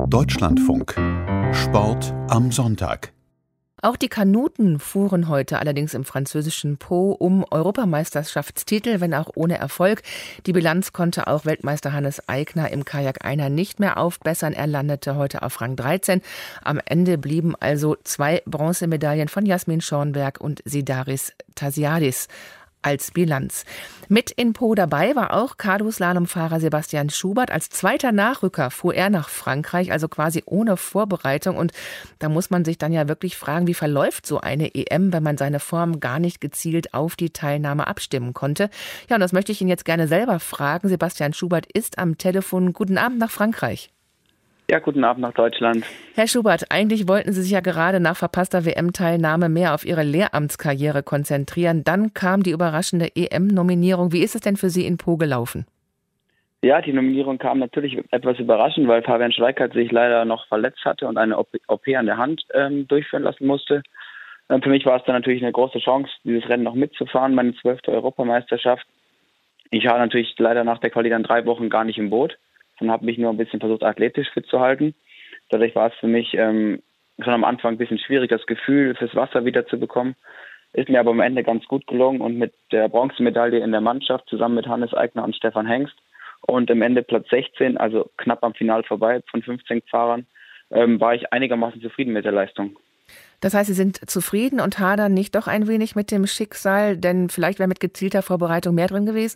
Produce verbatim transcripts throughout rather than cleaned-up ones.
Deutschlandfunk. Sport am Sonntag. Auch die Kanuten fuhren heute allerdings im französischen Po um Europameisterschaftstitel, wenn auch ohne Erfolg. Die Bilanz konnte auch Weltmeister Hannes Aigner im Kajak-Einer nicht mehr aufbessern. Er landete heute auf Rang dreizehn. Am Ende blieben also zwei Bronzemedaillen von Jasmin Schornberg und Sidaris Tasiadis als Bilanz. Mit in Po dabei war auch Kanu-Slalomfahrer Sebastian Schubert. Als zweiter Nachrücker fuhr er nach Frankreich, also quasi ohne Vorbereitung. Und da muss man sich dann ja wirklich fragen, wie verläuft so eine E M, wenn man seine Form gar nicht gezielt auf die Teilnahme abstimmen konnte. Ja, und das möchte ich ihn jetzt gerne selber fragen. Sebastian Schubert ist am Telefon. Guten Abend nach Frankreich. Ja, guten Abend nach Deutschland. Herr Schubert, eigentlich wollten Sie sich ja gerade nach verpasster W M-Teilnahme mehr auf Ihre Lehramtskarriere konzentrieren. Dann kam die überraschende E M-Nominierung. Wie ist es denn für Sie in Po gelaufen? Ja, die Nominierung kam natürlich etwas überraschend, weil Fabian Schweikart sich leider noch verletzt hatte und eine O P an der Hand ähm, durchführen lassen musste. Ähm, für mich war es dann natürlich eine große Chance, dieses Rennen noch mitzufahren, meine zwölfte Europameisterschaft. Ich war natürlich leider nach der Quali dann drei Wochen gar nicht im Boot und habe mich nur ein bisschen versucht, athletisch fit zu halten. Dadurch war es für mich ähm, schon am Anfang ein bisschen schwierig, das Gefühl fürs Wasser wieder zu bekommen. Ist mir aber am Ende ganz gut gelungen und mit der Bronzemedaille in der Mannschaft zusammen mit Hannes Aigner und Stefan Hengst und am Ende Platz sechzehn, also knapp am Finale vorbei von fünfzehn Fahrern, ähm, war ich einigermaßen zufrieden mit der Leistung. Das heißt, Sie sind zufrieden und hadern nicht doch ein wenig mit dem Schicksal, denn vielleicht wäre mit gezielter Vorbereitung mehr drin gewesen?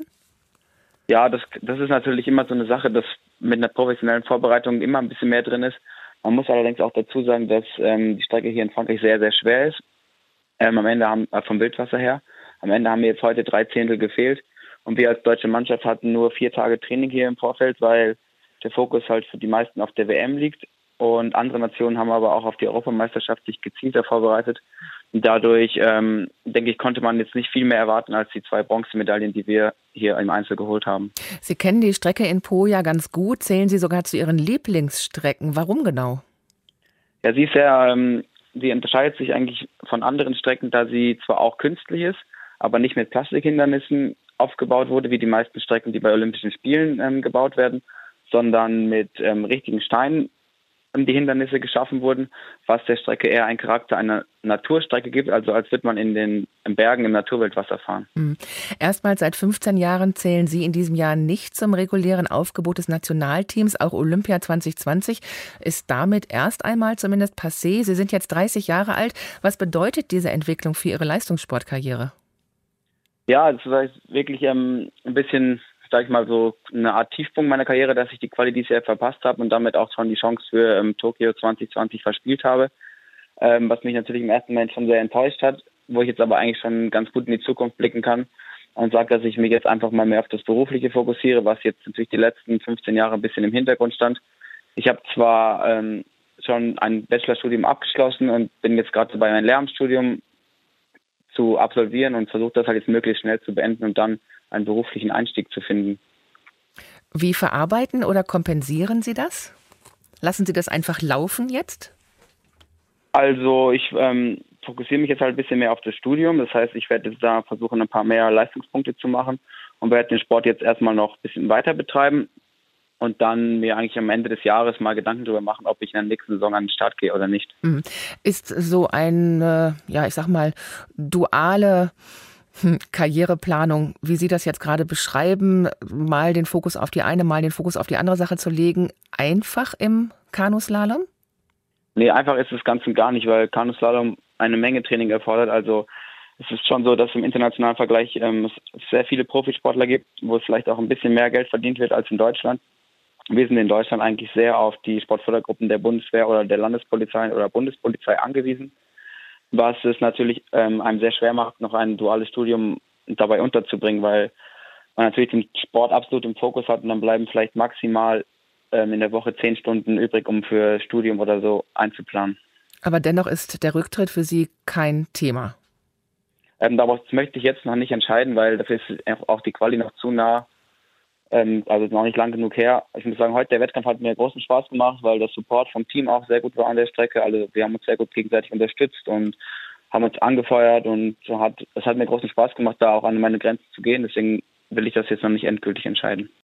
Ja, das, das ist natürlich immer so eine Sache, dass mit einer professionellen Vorbereitung immer ein bisschen mehr drin ist. Man muss allerdings auch dazu sagen, dass ähm, die Strecke hier in Frankreich sehr, sehr schwer ist. Ähm, am Ende haben, äh, vom Wildwasser her. Am Ende haben mir jetzt heute drei Zehntel gefehlt. Und wir als deutsche Mannschaft hatten nur vier Tage Training hier im Vorfeld, weil der Fokus halt für die meisten auf der W M liegt. Und andere Nationen haben aber auch auf die Europameisterschaft sich gezielter vorbereitet. Und dadurch, ähm, denke ich, konnte man jetzt nicht viel mehr erwarten als die zwei Bronzemedaillen, die wir hier im Einzel geholt haben. Sie kennen die Strecke in Po ja ganz gut, zählen Sie sogar zu Ihren Lieblingsstrecken. Warum genau? Ja, sie ist sehr, ähm, sie unterscheidet sich eigentlich von anderen Strecken, da sie zwar auch künstlich ist, aber nicht mit Plastikhindernissen aufgebaut wurde, wie die meisten Strecken, die bei Olympischen Spielen ähm, gebaut werden, sondern mit ähm, richtigen Steinen die Hindernisse geschaffen wurden, was der Strecke eher einen Charakter einer Naturstrecke gibt, also als würde man in den Bergen im Naturwildwasser fahren. Mhm. Erstmals seit fünfzehn Jahren zählen Sie in diesem Jahr nicht zum regulären Aufgebot des Nationalteams. Auch Olympia zwanzig zwanzig ist damit erst einmal zumindest passé. Sie sind jetzt dreißig Jahre alt. Was bedeutet diese Entwicklung für Ihre Leistungssportkarriere? Ja, das war wirklich ähm, ein bisschen, sag ich mal, so eine Art Tiefpunkt meiner Karriere, dass ich die Quali dieses Jahr verpasst habe und damit auch schon die Chance für ähm, Tokio zwanzig zwanzig verspielt habe, ähm, was mich natürlich im ersten Moment schon sehr enttäuscht hat, wo ich jetzt aber eigentlich schon ganz gut in die Zukunft blicken kann und sage, dass ich mich jetzt einfach mal mehr auf das Berufliche fokussiere, was jetzt natürlich die letzten fünfzehn Jahre ein bisschen im Hintergrund stand. Ich habe zwar ähm, schon ein Bachelorstudium abgeschlossen und bin jetzt gerade dabei, mein Lehramtsstudium zu absolvieren und versuche das halt jetzt möglichst schnell zu beenden und dann einen beruflichen Einstieg zu finden. Wie verarbeiten oder kompensieren Sie das? Lassen Sie das einfach laufen jetzt? Also ich ähm, fokussiere mich jetzt halt ein bisschen mehr auf das Studium. Das heißt, ich werde jetzt da versuchen, ein paar mehr Leistungspunkte zu machen und werde den Sport jetzt erstmal noch ein bisschen weiter betreiben und dann mir eigentlich am Ende des Jahres mal Gedanken darüber machen, ob ich in der nächsten Saison an den Start gehe oder nicht. Ist so eine, ja, ich sag mal, duale Karriereplanung, wie Sie das jetzt gerade beschreiben, mal den Fokus auf die eine, mal den Fokus auf die andere Sache zu legen, einfach im Kanuslalom? Nee, einfach ist das Ganze gar nicht, weil Kanuslalom eine Menge Training erfordert. Also es ist schon so, dass im internationalen Vergleich ähm, es sehr viele Profisportler gibt, wo es vielleicht auch ein bisschen mehr Geld verdient wird als in Deutschland. Wir sind in Deutschland eigentlich sehr auf die Sportfördergruppen der Bundeswehr oder der Landespolizei oder Bundespolizei angewiesen, was es natürlich ähm, einem sehr schwer macht, noch ein duales Studium dabei unterzubringen, weil man natürlich den Sport absolut im Fokus hat und dann bleiben vielleicht maximal ähm, in der Woche zehn Stunden übrig, um für Studium oder so einzuplanen. Aber dennoch ist der Rücktritt für Sie kein Thema? Ähm, daraus möchte ich jetzt noch nicht entscheiden, weil dafür ist auch die Quali noch zu nah. Ähm, also noch nicht lang genug her. Ich muss sagen, heute der Wettkampf hat mir großen Spaß gemacht, weil der Support vom Team auch sehr gut war an der Strecke. Also wir haben uns sehr gut gegenseitig unterstützt und haben uns angefeuert und hat, es hat mir großen Spaß gemacht, da auch an meine Grenzen zu gehen. Deswegen will ich das jetzt noch nicht endgültig entscheiden.